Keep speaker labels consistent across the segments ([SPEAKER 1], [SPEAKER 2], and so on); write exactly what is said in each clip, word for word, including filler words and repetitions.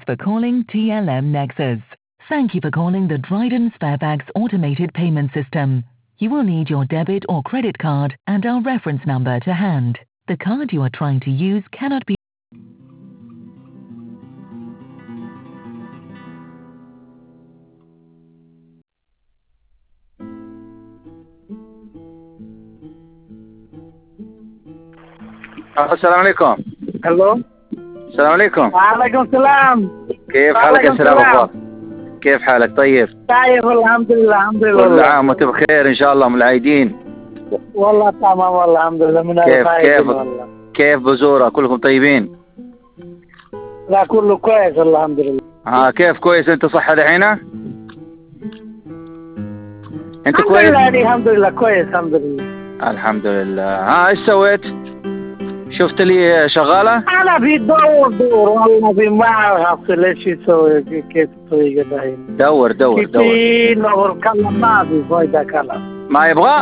[SPEAKER 1] for calling T L M Nexus. Thank you for calling the Dryden Sparebags automated payment system. You will need your debit or credit card and our reference number to hand. The card you are trying to use cannot be
[SPEAKER 2] السلام عليكم.
[SPEAKER 3] الو
[SPEAKER 2] السلام عليكم.
[SPEAKER 3] وعليكم السلام.
[SPEAKER 2] كيف حالك يا سلام الله؟ كيف حالك؟ طيب
[SPEAKER 3] طيب الحمد لله الحمد لله.
[SPEAKER 2] كل عام وانت بخير ان شاء الله من العايدين.
[SPEAKER 3] والله تمام والله الحمد لله من
[SPEAKER 2] كيف كيف
[SPEAKER 3] والله.
[SPEAKER 2] كيف بزورة؟ كلكم طيبين؟
[SPEAKER 3] لا كله كويس الحمد لله.
[SPEAKER 2] ها كيف كويس؟ انت صحة دحين؟ انت كويس؟
[SPEAKER 3] الحمد لله الحمد لله كويس الحمد لله.
[SPEAKER 2] الحمد لله. ها ايش سويت؟ شفت لي شغالة؟
[SPEAKER 3] أنا في دور دور والله في ما أعرف ليش يسوي كيف يسوي كذا.
[SPEAKER 2] دور دور دور.
[SPEAKER 3] كثير نور كلام ما في فايدة كلام.
[SPEAKER 2] ما يبغى؟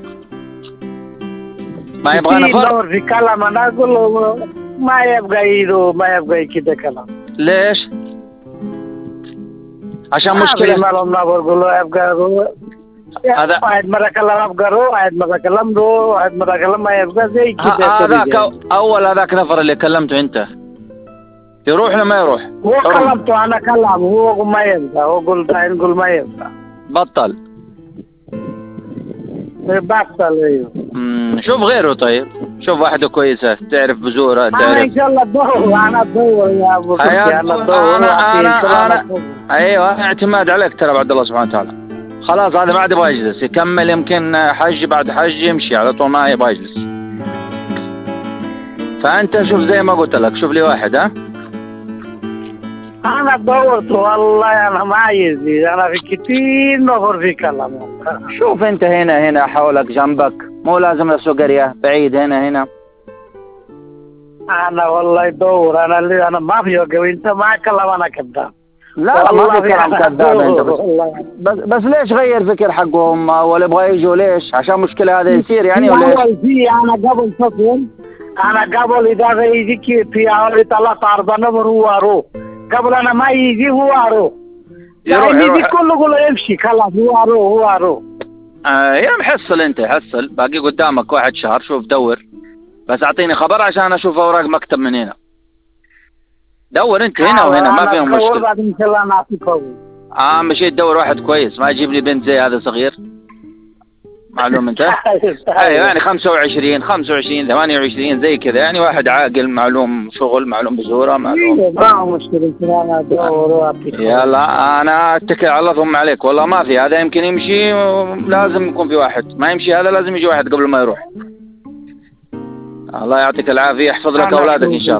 [SPEAKER 2] ما يبغى نفر؟
[SPEAKER 3] كثير نور في كلام أنا أقول له ما يبغى يدو ما يبغى كذا كلام.
[SPEAKER 2] ليش؟ عشان
[SPEAKER 3] ما
[SPEAKER 2] مشكلة.
[SPEAKER 3] في معلوم نور أقول له يبغى
[SPEAKER 2] هذا
[SPEAKER 3] واحد مرة كلام أبغى رو واحد مرة كلام رو واحد مرة كلام ما يبغى زي كذا.
[SPEAKER 2] هذاك أول هذاك نفر اللي كلمته أنت يروح ولا ما يروح؟
[SPEAKER 3] هو كلمته أنا كلام هو ما يبغى هو قلت أنا قل ما يبغى.
[SPEAKER 2] بطل.
[SPEAKER 3] بطل أيوه.
[SPEAKER 2] امم شوف غيره طيب. شوف واحدة كويسة تعرف بزورة تعرف.
[SPEAKER 3] أنا إن شاء الله أدور أنا أدور يا أبو سفيان أنا أدور.
[SPEAKER 2] أنا أنا أنا أيوه اعتماد عليك ترى بعد الله سبحانه وتعالى. خلاص هذا ما عاد يبغى يجلس يكمل يمكن حج بعد حج يمشي على طول ما يبغى يجلس. فأنت شوف زي ما قلت لك شوف لي واحد ها.
[SPEAKER 3] أنا دورت والله أنا ما يزيد أنا في كثير نفر في كلام.
[SPEAKER 2] شوف أنت هنا هنا حولك جنبك مو لازم لسه قرية بعيد هنا هنا.
[SPEAKER 3] أنا والله دور أنا اللي أنا ما في وقت أنت ما كلام أنا كذاب.
[SPEAKER 2] لا لا ما في كلام كذاب انت بس. بس بس ليش غير فكر حقهم ولا يبغى يجوا ليش؟ عشان مشكلة هذا يصير يعني ولا ايش؟
[SPEAKER 3] أول شيء أنا قبل فصل أنا قبل إذا يجيك في أول ثلاث أربع نمر هو أروح قبل أنا ما يجي هو أروح.
[SPEAKER 2] يروح
[SPEAKER 3] يعني
[SPEAKER 2] يروح
[SPEAKER 3] يجي كله كله يمشي خلاص هو أروح هو أروح.
[SPEAKER 2] آه يا محصل انت حصل باقي قدامك واحد شهر شوف دور بس أعطيني خبر عشان أشوف أوراق مكتب من هنا. دور انت هنا وهنا ما فيهم مشكلة.
[SPEAKER 3] بعد ان شاء الله نعطيك اول.
[SPEAKER 2] اه مشيت تدور واحد كويس ما يجيب لي بنت زي هذا صغير. معلوم انت؟ ايوه يعني خمسة وعشرين خمسة وعشرين ثمانية وعشرين زي كذا يعني واحد عاقل معلوم شغل معلوم بزوره معلوم.
[SPEAKER 3] ما هو مشكلة انا ادور واعطيك.
[SPEAKER 2] يلا انا اتكل على الله ثم عليك والله ما في هذا يمكن يمشي لازم يكون في واحد ما يمشي هذا لازم يجي واحد قبل ما يروح. الله يعطيك العافية يحفظ لك اولادك ان شاء الله.